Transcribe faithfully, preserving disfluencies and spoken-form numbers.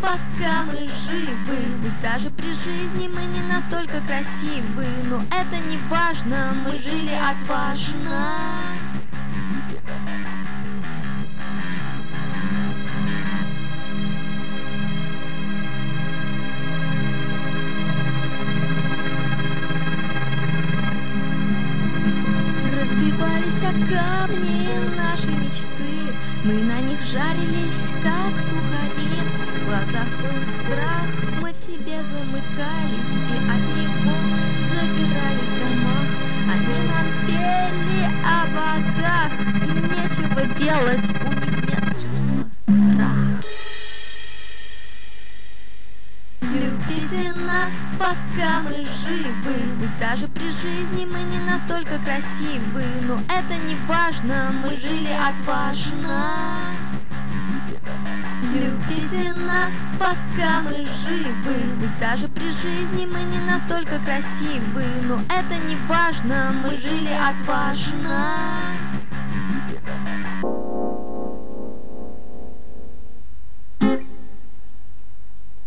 пока мы живы. Пусть даже при жизни мы не настолько красивы, но это не важно, мы жили отважно. Разбивались о камни наши мечты, мы на них жарились, как сухари. В глазах был страх, мы в себе замыкались и от него запирались в домах. Они нам пели о богах, им нечего делать, у них нет чувства страха. Любите нас, пока мы живы. Пусть даже при жизни мы не настолько красивы, но это не важно, мы жили отважно. Любите нас, пока мы живы. Пусть даже при жизни мы не настолько красивы, но это не важно, мы жили отважно.